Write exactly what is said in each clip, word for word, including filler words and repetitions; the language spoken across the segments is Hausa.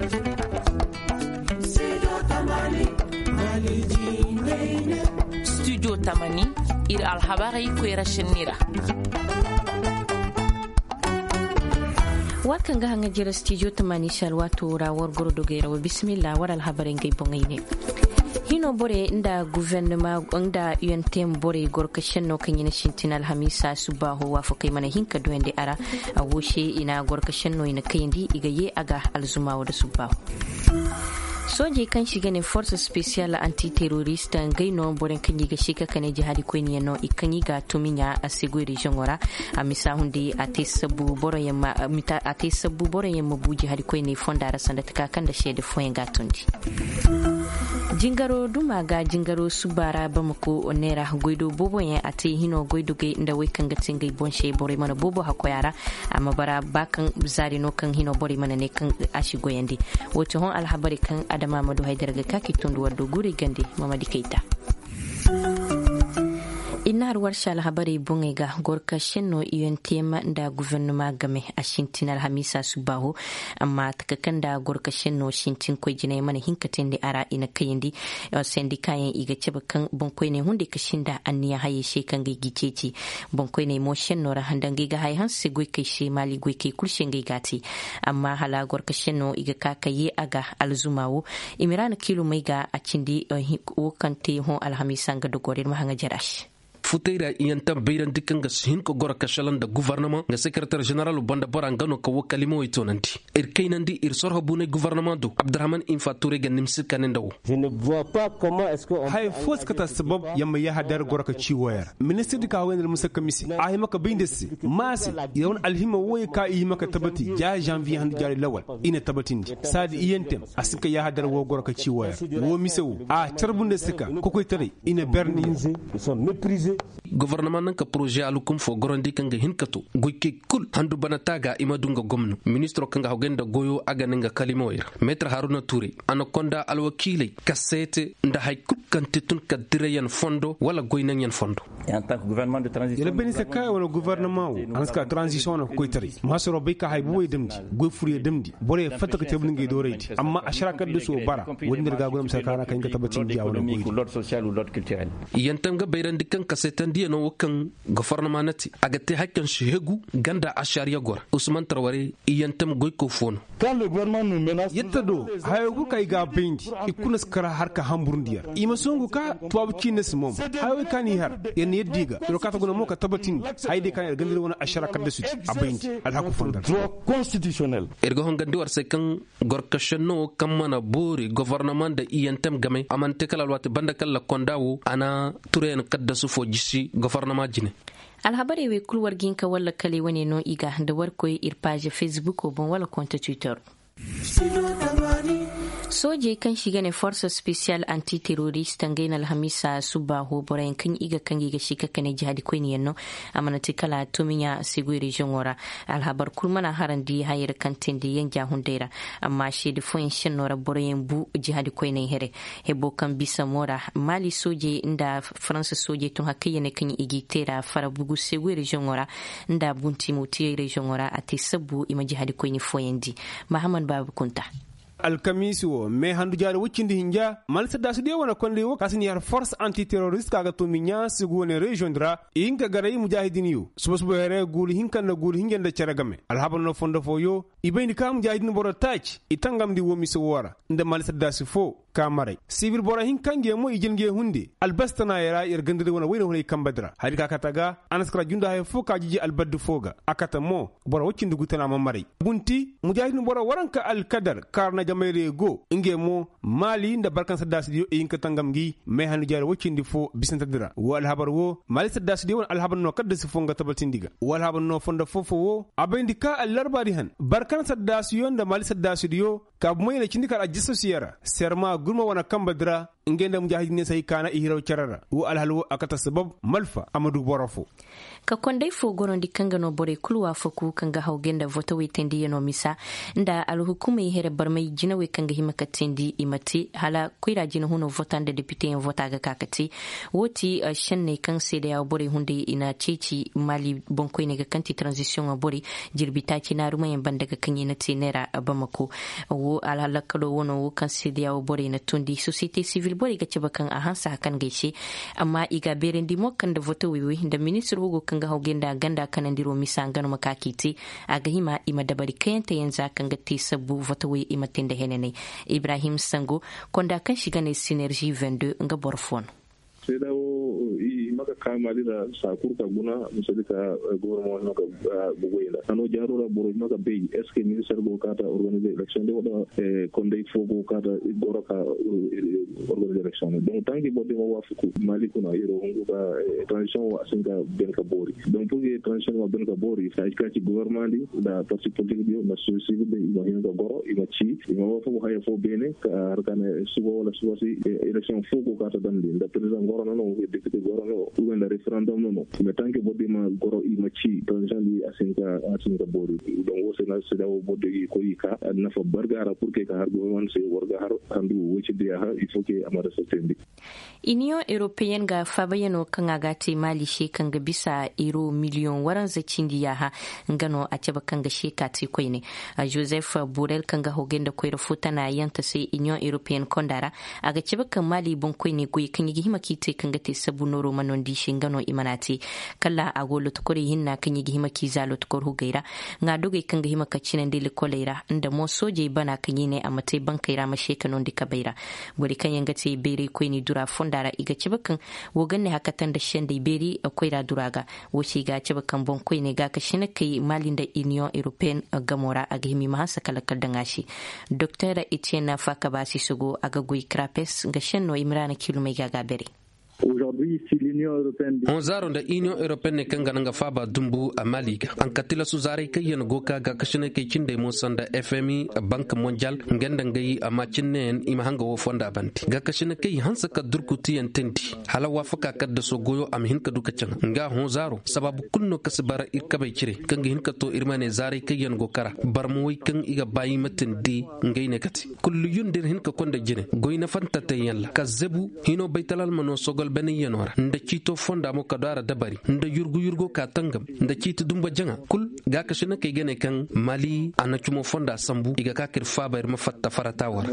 Studio Tamani ir alhabari kwera shinira. Wakan ga hanga jira studio Tamani shalwatu rawar gurdu gaira wa bismillah war alhabarin gai bongaine. Hino bore inda gouvernement inda U N T M bore gorka shenno kan yin shintin alhamisa subaho wa fukai mana hinka doende ara a woshe ina gorka shenno ina kayindi igaye aga alzumawo da subaho. Soji kan shiga ne force special anti-terrorist gaino boren kan yi ga shika kane jihadi ko ni no ikan yi ga tuminya a segwe region ora a misa hunde a te sabu boren yamma mita a te sabu boren yamma bu jihadi ko ni fonda rasan da taka kan da shede foyen ga tundi jingaro duma ga jingaro subara bamako onera goido bobo yen ate hino goido ge inda we kan gatin gai bonshe bore mana bobo hakoyara amma bara bakan zari no kan hino bore mana ne kan ashi goyandi wato hon alhabari kan adama madu haidar ga kaki tundu wado guri gande mamadi keita ina har warsha alhabari bunga ga gorka shenno U N T M da gouvernement game a shintin alhamisa subaho amma takakan da gorka shenno shintin koi jinai mana hinkatin da ara ina kayindi sendi kayan iga ceba kan bonkoi ne hunde kashin da anniya haye she kan ga giceci bonkoi ne mo shenno ra handan ga hay han se goi kai she mali goi kai kulshen ga gati amma hala gorka shenno iga kakaye aga alzumawo imirana kilo mai ga a cindi o kan te hon alhamisa ga dogorin mahanga jarash futeira iyantam beiran dikkan ga hin ko gora kashalan da gouvernement ga secrétaire général banda barangano ko wakalimo itonanti er kaynandi ir sorho bune gouvernement do Abdurrahman Infature ga nimsi kanendaw je ne vois pas comment est-ce que hay fos kata sabab yamma ya hadar gora ka ciwoyar ministre di ka wayne musa kamisi ay maka bindesi masi yawan alhima woy ka yi maka tabati ja janvier han jari lawal ina tabatindi sadi iyantem asika ya hadar wo gora ka ciwoyar wo misewu a tarbunde sika ko koy tare ina berni ils sont méprisés. Gouvernement nan ka projet alukum fo gorondi kanga hinkato goyke kul handu banataga imadunga gomnu ministro kanga hogenda goyo aga ninga kalimoyir maître Haruna Touré anakonda alwakile kasete nda hay kul kantitun kadirayan fondo wala goynan yan fondo en tant que gouvernement de transition le benisa kay wala gouvernement anska transition ko tari masoro be ka hay boy demdi goy furiye demdi bore fataka tebni ngi do reyti amma ashrakat de so bara wondir ga gonam sakana kan ga tabati di awla goy l'ordre social ou l'ordre culturel yantam ga bayran dikkan kasetan di no wakan gouvernement nati agate hakkan shehegu ganda ashariya gor Usman Traoré yantam goy ko fono quand le gouvernement nous menace yettado hayogu kay ga bendi ikuna skara harka hamburndiyar ima songu ka tuwabu kines mom hayoy kani har yen yeddiga ro kata gona mo ka tabatin hayde kan gandire wona ashara kadde suti abendi al hakku fonda droit constitutionnel ergo hon gandi war se kan gorka shenno kamana bori gouvernement de yantam game amante kala wati bandakal la kondawo ana turen kadda su fo jisi gouvernement jine alhabari we kulwar ginka walla kale wani no iga da warkoy irpage Facebook ko bon wala compte Twitter soje kan shiga ne force special anti-terrorist ngaina alhamisa subaho borayin kan iga kan iga shika kan jihadi ko ni yanno amana tikala tuminya sigui region wora alhabar kulmana harandi hayir kan tindi yanja hundera amma shi da fon shin nora borayin bu jihadi ko ne here hebo kan bisa mora mali soje inda france soje tun hakiye ne kan igi tera fara bugu sigui region wora inda bunti muti region wora ati sabu ima jihadi ko ni foyendi Muhammad Babu Kunta alkamisi wo me handu jaare wuccindi hinja malsa dasu de wona konde wo kasini yar force anti terroriste kaga to minya sigone region dra inga garay mujahidin yu subo subo here gul hinkan na gul hingenda ceragame alhaban no fondo fo yo ibayni kam mujahidin boro tach itangam di wo mi so wora nde malsa dasu fo kamare civil bora hinkange mo ijinge hunde albastana yara yar gandire wona wayno hono kambadra hadi ka kataga anaskra junda hay fo ka jiji albaddu foga akata mo bora wuccindi gutana mamare bunti mujahidin bora waranka alkadar karna jamere go inge mo mali nda barkan saddas dio e yinka tangam gi me hanu jare wuccindi fo bisanta dira wal habar wo mali saddas dio al habar no kadda si fonga tabatindiga wal habar no fonda fofo wo abendi ka allarbadi han barkan saddas yo nda mali saddas dio ka moyne cindi kala jisso siyara serma gurma wana kambadra ingenda mujahidin sai kana ihiraw charara wo alhalu akata sabab malfa amadu borafo ka kondai fo goron di kanga no bore kulwa foku kanga hawgenda voto we tendi no misa nda al hukumai here barmai jina we kanga himaka tendi imati hala kuira jina huno votande député en vota ga kakati woti uh, shenne kan sede ya bore hunde ina ceci mali bonko ne ga kanti transition a bore jirbita ci na rumayen banda ga kanye na tenera bamako wo al halakalo wono wo kan sede ya bore na tundi société civile bore ga ciba kan a hansa kan gaishe amma iga berendi mo kan da voto we da ministre hugo kanga hawgenda ganda kanandiro misa ngano makakiti aga hima ima dabari kayanta yanza kanga ti sabu votawe ima tende henene Ibrahim Sango konda kan shiga ne synergie vingt-deux nga borfon sai dawo i maka kamali da sakur ka guna misali ka gouvernement no ka bugoyla ano jarura boro maka be eske minister go kata organiser election de wada konde fogo kata goro ka organiser election donc tangi bodde mo wafuku mali kuna yero ngo ka transition wa singa ben ka bori donc pour que transition wa ben ka bori fa ka ci gouvernement di da parti politique bi na société civile bi ba hinga goro ima ci ima wafuku haya fo bene ka arkane subo wala subo si election fogo kata dan da president goro no député goro no uganda referendum no mais tant que bodde ma goro ima ci transition di asinga asinga bori donc wo sena seda wo bodde ko yika na fa bargara pour que ka har gouvernement se warga har andu wuci dia ha il faut que amara setendi Union European ga fabayano kan agati mali she kan ga bisa euro miliyon waran zacin diya ha ngano a ceba kan ga sheka ti koine a Joseph Borrell kan ga hogenda koira futana yanta sai Union European kondara aga ceba kan mali bon koine goyi kan yi hima kite kan ga te sabu no romanon di shingano imanati kala agolo to kore hinna kan yi hima ki zalo to kor hugaira nga doge kan ga hima kacinan dele kolera inda mo soje bana kan yi ne a matai bankaira ma shekanon dika baira bori kan yanga te bere koine dura fondara iga cibakan wogan ne hakatan da shan da beri akwai da duraga wuce ga cibakan bon koine ga kashin kai malin da Union European gamora a gihimi mahasa kalakal da ngashi Dr. Etienne Fakabasi sugo aga gui krapes ga shanno imrana kilomai ga gabere Aujourd'hui, si l'Union européenne on zaro da Union européenne ne kanga nga faba dumbu a Maliga an katila su zare kai yan goka ga kashine kai cinde mo sanda F M I Bank Mondial ngenda ngai amma cinne ima hanga wo fonda banti ga kashine kai hansa ka durkuti yan tenti hala wafaka kadda so goyo am hinka duka can nga hon zaro sababu kunno kasbara irka bai kire kanga hinka to irmane zare kai yan gokara bar mu wai kan iga bayi matin di ngai ne kati kullu yundir hinka konda jine goyna fanta tayalla kazzabu hino baitalal mano sogol bani yanora nda cito fonda mo kadara dabari nda yurgu yurgo ka tangam nda cito dumba janga kul ga ka shina kai gane kan mali ana cumo fonda sambu iga ka kir fabar ma fatta farata war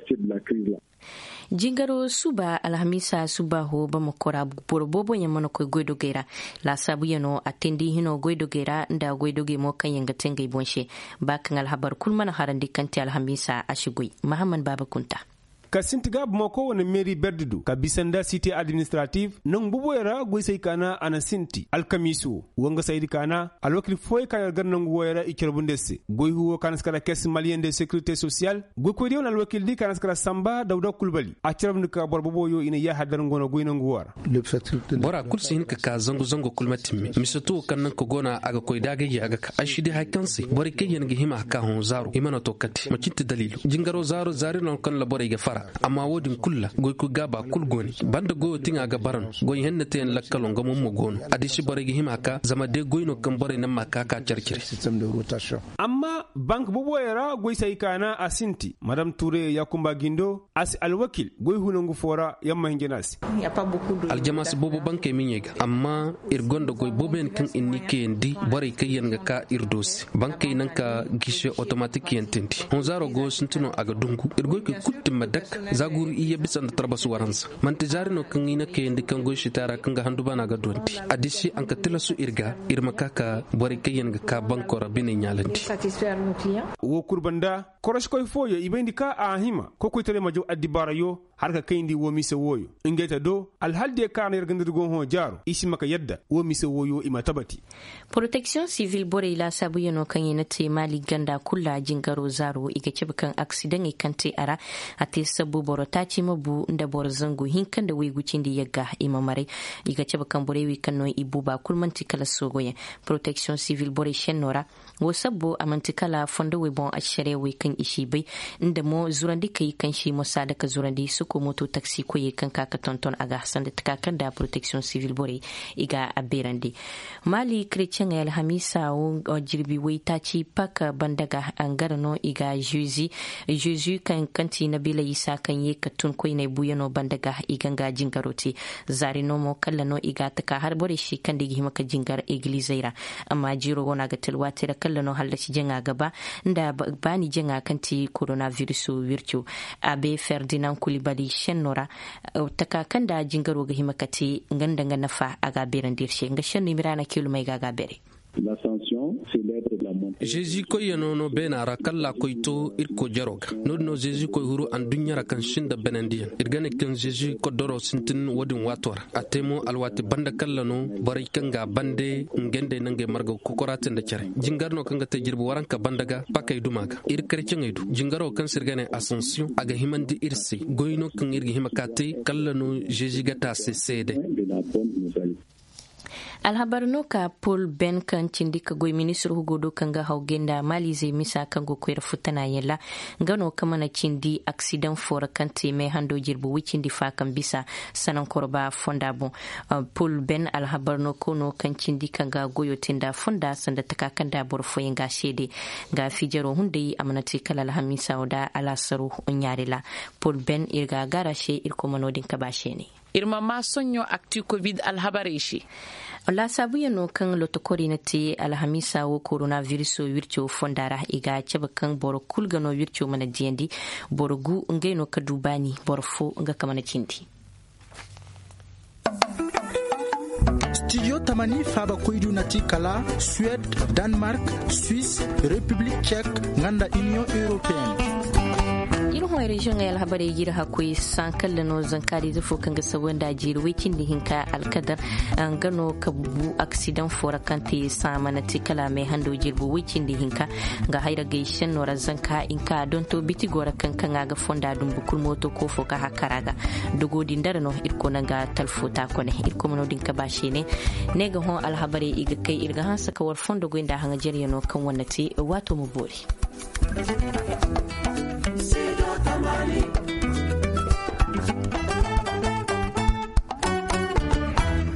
jingaro suba alhamisa suba ho ba makora borbobo yamma ko goido gera la sabu yano atendi hino goido gera nda goido ge mo kan yanga tengai bonshe bakan alhabar kulman harandi kanti alhamisa ashigui muhammad baba kunta ka sintiga moko wani meri berdudu ka bisanda cité administrative nan bubo yara goy sai kana ana sinti alkamiso wanga saydi kana alokli foy ka gar nan goyara ikerbundesse goy huwo kana skala caisse malienne de sécurité sociale goy ko dion alwakil di kana skala samba dawda kulbali a cerbnu ka borbobo yo ina ya hadar ngono goy nan gowara bora kursi hin ka ka zango zango kulmatimmi misato kan nan ko gona aga koy daga ya aga ka ashidi hakansi bori kayen ga hima ka hon zaro imana to kati macinti dalilu jingaro zaro zari non kan labore ga fara amma wodin kulla goy ku gaba kul goni banda goyo tinga ga baran goy henne ten lakkalo ngam mo gono adishi bore gi himaka zama de goyno kan bore nan maka ka cerkire amma bank bobo yara goy sai kana asinti madam Touré Yakumba Gindo as alwakil goy hunangu fora yamma hingenasi aljamas bobo banke minyega amma irgondo goy boben kan inni kendi bore kayen ga ka irdosi banke nan ka gishe automatique yententi on zaro go suntuno aga dungu irgoy ke kutti madak zaguru iya bisan da tarbasu waransa man tijari no kan ina ke indi kan goshi tara kan ga handu bana ga donti adishi an ka tilasu irga irma kaka bori kayen ga ka banko rabine nyalandi wo kurbanda korosh koy foyo ibendi ka ahima ko koy tele majo adibara yo har ka kayndi wo mise woyo ingeta do alhalde kana yergandir gon ho jaro isi maka yadda wo mise woyo ima tabati protection civil bore ila sabu yano kan yana te mali ganda kula jingaro zaro iga cibikan accident ikante ara ate sabu boro taci mabu nda boro zango hinkan da wai gucin da yaga imamare iga cibikan bore wi kan no ibu ba kulmanti kala sogoye protection civil bore shenora wo sabbo amanti kala fondo we bon ashere we kan kin ishi bai inda mo zurandi kai kan shi mo sadaka zurandi su ko moto taxi ko yi kan kaka tonton aga san da takakan da protection civil bore iga aberande mali christian alhamisa o jirbi wai ta ci paka bandaga angarano iga juzi juzi kan kanti na bila isa kan yi katun ko ne buyano bandaga iganga jingaroti zari no mo kallano iga taka har bore shi kan digi maka jingar iglizaira amma jiro gona ga tilwate da kallano hallaci jinga gaba da bani jinga kanti coronavirus virtu abe ferdinand kulibali shennora taka kan da jingaro ga himakati ngandanga nafa aga beran dirshe nga shenni mirana kilu mai gaga bere l'ascension célèbre de la montée Jésus ko yano no benara kala koito irko jaroga no no Jésus ko huru an dunyara kan shinda benandiya irgane kan Jésus ko doro sintin wadin wator atemo alwati banda kala no bari kanga bande ngende nange margo kokoraten da cere jingarno kanga te jirbu waranka bandaga pakay dumaga ir kretien edu jingaro kan sirgane ascension aga himandi irsi goyno kan irgi himakate kala no Jésus gata cede alhabarno ka Paul Ben kan cindika goy ministru hugodo kanga haugenda mali zai misa kan go koyar futana yalla gano kama na cindi accident for kanti mai hando jirbu wicin di fakan bisa sanan korba fonda bon uh, Paul Ben alhabarno kono kan cindi kanga goyo tinda fonda sanda takakan da borfo yin gashede ga fijaro hunde amanati kala alhamisa oda alasaru onyarela Paul Ben irga garashe irko manodin kabashe ne irma ma sonyo actu covid alhabare shi la sabu yano kan lotokori na te alhamisa wo coronavirus wircho fondara iga ceba kan boro kulgano wircho mana jiendi boro gu ngaino ka dubani boro fo nga kamana cinti studio tamani faba koydu nati kala Suède, Danemark, Suisse, République tchèque nganda Union européenne irin region ya alhabare gira hakui san kallano zankari zufo kan ga sabon da jiru wikin da hinka alkadar an gano kabubu accident fora kanti sama na tikala mai hando jirbu wikin da hinka ga haira gaishen nora zanka inka don to biti gora kan kan ga fonda dum bukul moto ko foka hakaraga dogo din dare no irko nan ga talfota ko ne irko mono din ka bashe ne ne ga hon alhabare iga kai irga han saka war fondo go inda hanga jeriya no kan wannati wato mu bori